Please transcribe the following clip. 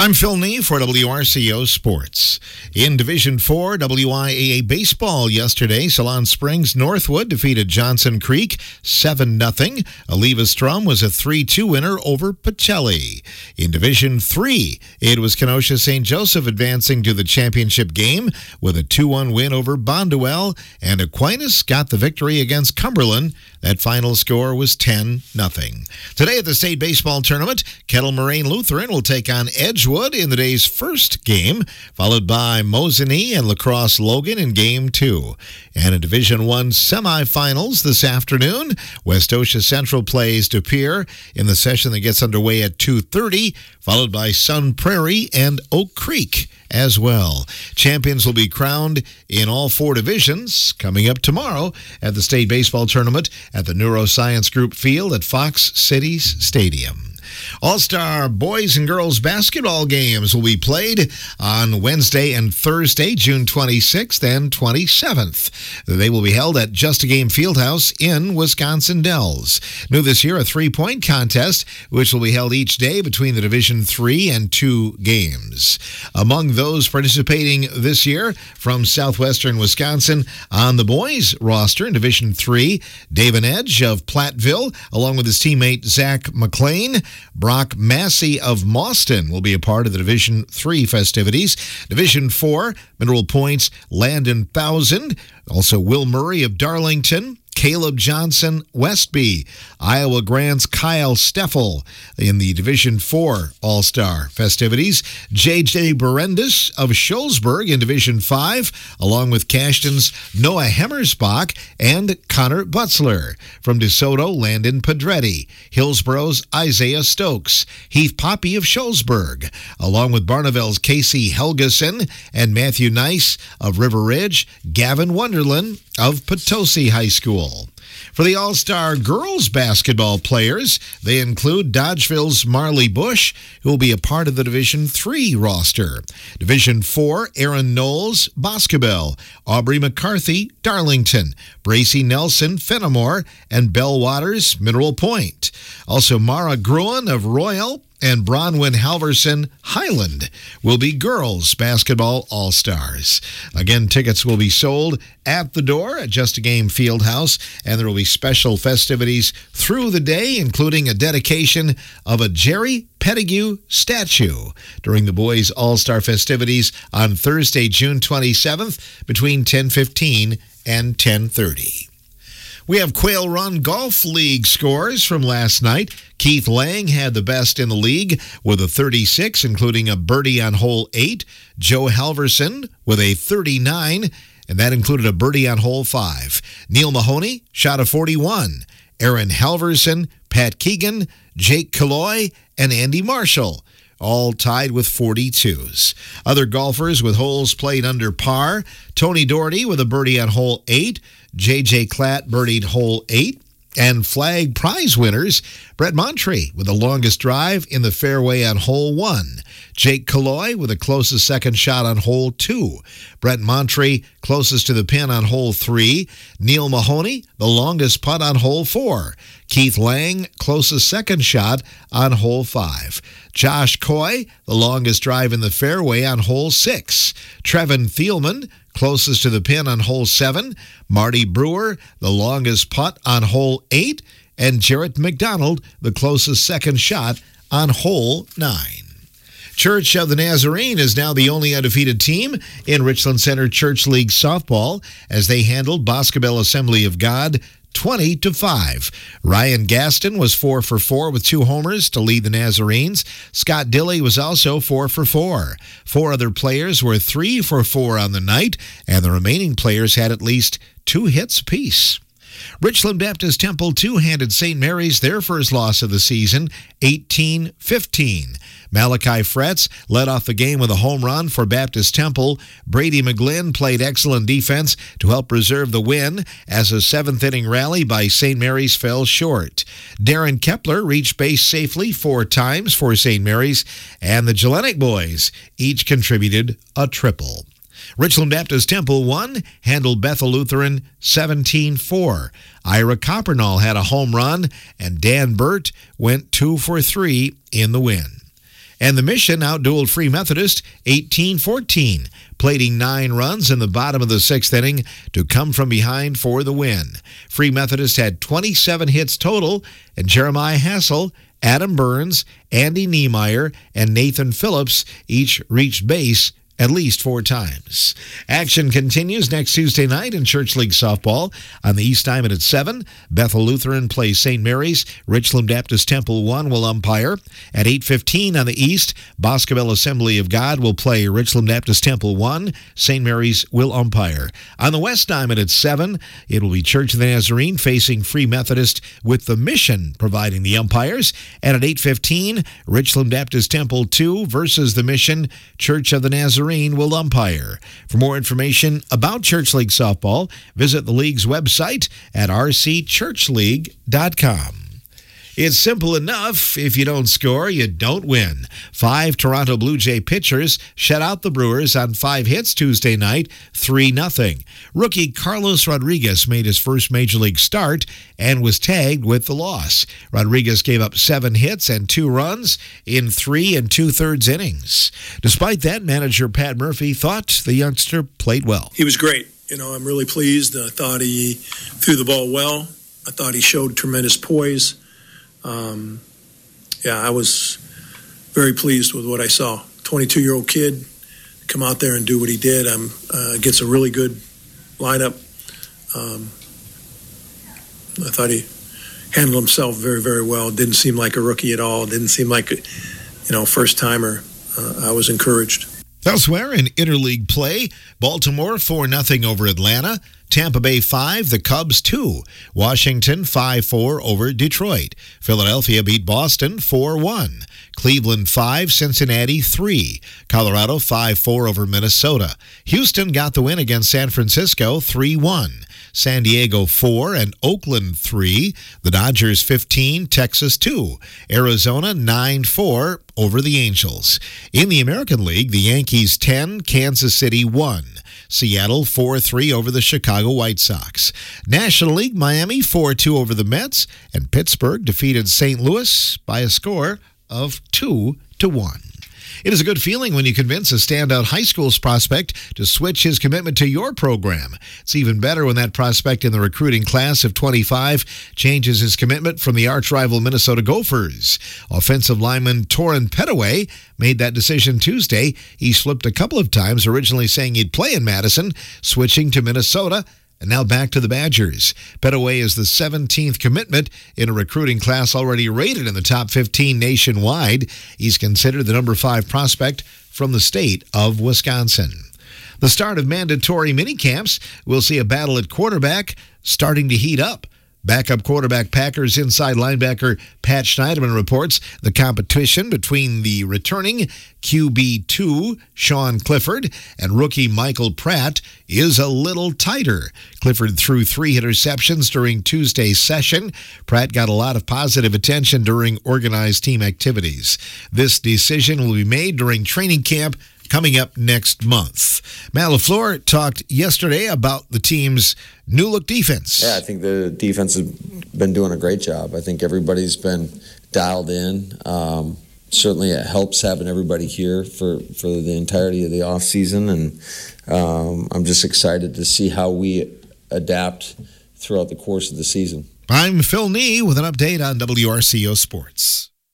I'm Phil Nee for WRCO Sports. In Division 4 WIAA Baseball yesterday, Salon Springs Northwood defeated Johnson Creek 7-0. Oliva Strum was a 3-2 winner over Pacelli. In Division 3, it was Kenosha St. Joseph advancing to the championship game with a 2-1 win over Bonduel, and Aquinas got the victory against Cumberland. That final score was 10-0. Today at the state baseball tournament, Kettle Moraine Lutheran will take on Edgewood in the day's first game, followed by Mosinee and La Crosse Logan in Game 2. And in Division 1 semifinals this afternoon, West Osha Central plays De Pere in the session that gets underway at 2:30, followed by Sun Prairie and Oak Creek as well. Champions will be crowned in all 4 divisions coming up tomorrow at the state baseball tournament at the Neuroscience Group Field at Fox Cities Stadium. All-Star boys and girls basketball games will be played on Wednesday and Thursday, June 26th and 27th. They will be held at Just a Game Fieldhouse in Wisconsin Dells. New this year, a 3-point contest, which will be held each day between the Division 3 and 2 games. Among those participating this year from southwestern Wisconsin on the boys roster in Division 3, David Edge of Platteville, along with his teammate Zach McLean. Brock Massey of Mauston will be a part of the Division 3 festivities. Division 4, Mineral Point's Landon Thousand. Also Will Murray of Darlington. Caleb Johnson Westby, Iowa Grant's Kyle Steffel in the Division 4 All-Star festivities. J.J. Berendis of Shullsburg in Division 5, along with Cashton's Noah Hemmersbach and Connor Butzler. From DeSoto, Landon Pedretti. Hillsborough's Isaiah Stokes. Heath Poppy of Shullsburg, along with Barneville's Casey Helgeson and Matthew Nice of River Ridge. Gavin Wonderland of Potosi High School. For the All-Star girls basketball players, they include Dodgeville's Marley Bush, who will be a part of the Division 3 roster. Division 4, Aaron Knowles, Boscobel, Aubrey McCarthy, Darlington, Bracy Nelson, Fenimore, and Bell Waters, Mineral Point. Also, Mara Gruen of Royal and Bronwyn Halverson Highland will be girls basketball all-stars. Again, tickets will be sold at the door at Just a Game Fieldhouse, and there will be special festivities through the day, including a dedication of a Jerry Pettigrew statue during the boys' all-star festivities on Thursday, June 27th between 10:15 and 10:30. We have Quail Run Golf League scores from last night. Keith Lang had the best in the league with a 36, including a birdie on hole 8. Joe Halverson with a 39, and that included a birdie on hole 5. Neil Mahoney shot a 41. Aaron Halverson, Pat Keegan, Jake Killoy, and Andy Marshall all tied with 42s. Other golfers with holes played under par: Tony Doherty with a birdie on hole 8. J.J. Klatt birdied hole 8. And flag prize winners, Brett Montre with the longest drive in the fairway on hole 1. Jake Killoy with the closest second shot on hole 2. Brett Montre closest to the pin on hole 3. Neil Mahoney, the longest putt on hole 4. Keith Lang, closest second shot on hole 5. Josh Coy, the longest drive in the fairway on hole 6. Trevin Thielman, closest to the pin on hole 7. Marty Brewer, the longest putt on hole 8. And Jarrett McDonald, the closest second shot on hole 9. Church of the Nazarene is now the only undefeated team in Richland Center Church League softball as they handled Boscobel Assembly of God 20-5. Ryan Gaston was 4 for 4 with 2 homers to lead the Nazarenes. Scott Dilley was also 4 for 4. 4 other players were 3 for 4 on the night, and the remaining players had at least 2 hits apiece. Richland Baptist Temple two-handed St. Mary's their first loss of the season, 18-15. Malachi Fretz led off the game with a home run for Baptist Temple. Brady McGlynn played excellent defense to help preserve the win as a 7th-inning rally by St. Mary's fell short. Darren Kepler reached base safely 4 times for St. Mary's, and the Gellenic boys each contributed a triple. Richland Baptist Temple won, handled Bethel Lutheran 17-4. Ira Coppernall had a home run, and Dan Burt went 2 for 3 in the win. And the Mission outdueled Free Methodist 18-14, plating 9 runs in the bottom of the 6th inning to come from behind for the win. Free Methodist had 27 hits total, and Jeremiah Hassel, Adam Burns, Andy Niemeyer, and Nathan Phillips each reached base at least 4 times. Action continues next Tuesday night in Church League softball. On the East Diamond at 7, Bethel Lutheran plays St. Mary's. Richland Baptist Temple 1 will umpire. At 8:15 on the East, Boscobel Assembly of God will play Richland Baptist Temple 1. St. Mary's will umpire. On the West Diamond at 7, it will be Church of the Nazarene facing Free Methodist with the Mission providing the umpires. And at 8:15, Richland Baptist Temple 2 versus the Mission. Church of the Nazarene will umpire. For more information about Church League softball, visit the league's website at rcchurchleague.com. It's simple enough. If you don't score, you don't win. 5 Toronto Blue Jay pitchers shut out the Brewers on 5 hits Tuesday night, 3-0. Rookie Carlos Rodriguez made his first Major League start and was tagged with the loss. Rodriguez gave up 7 hits and 2 runs in 3 2/3 innings. Despite that, manager Pat Murphy thought the youngster played well. He was great. I'm really pleased. I thought he threw the ball well. I thought he showed tremendous poise. I was very pleased with what I saw. 22-year-old kid come out there and do what he did. Gets a really good lineup. I thought he handled himself very, very well. Didn't seem like a rookie at all. Didn't seem like a first timer. I was encouraged. Elsewhere in interleague play, Baltimore 4-0 over Atlanta. Tampa Bay 5, the Cubs 2. Washington 5-4 over Detroit. Philadelphia beat Boston 4-1. Cleveland 5, Cincinnati 3. Colorado 5-4 over Minnesota. Houston got the win against San Francisco 3-1. San Diego 4 and Oakland 3. The Dodgers 15, Texas 2. Arizona 9-4 over the Angels. In the American League, the Yankees 10, Kansas City 1. Seattle 4-3 over the Chicago White Sox. National League, Miami 4-2 over the Mets, and Pittsburgh defeated St. Louis by a score of 2-1. It is a good feeling when you convince a standout high school prospect to switch his commitment to your program. It's even better when that prospect in the recruiting class of 25 changes his commitment from the arch-rival Minnesota Gophers. Offensive lineman Torin Petaway made that decision Tuesday. He's flipped a couple of times, originally saying he'd play in Madison, switching to Minnesota, and now back to the Badgers. Petaway is the 17th commitment in a recruiting class already rated in the top 15 nationwide. He's considered the number 5 prospect from the state of Wisconsin. The start of mandatory minicamps will see a battle at quarterback starting to heat up. Backup quarterback Packers inside linebacker Pat Schneiderman reports the competition between the returning QB2 Sean Clifford and rookie Michael Pratt is a little tighter. Clifford threw 3 interceptions during Tuesday's session. Pratt got a lot of positive attention during organized team activities. This decision will be made during training camp coming up next month. Matt LaFleur talked yesterday about the team's new-look defense. Yeah, I think the defense has been doing a great job. I think everybody's been dialed in. Certainly it helps having everybody here for the entirety of the offseason, and I'm just excited to see how we adapt throughout the course of the season. I'm Phil Nee with an update on WRCO Sports.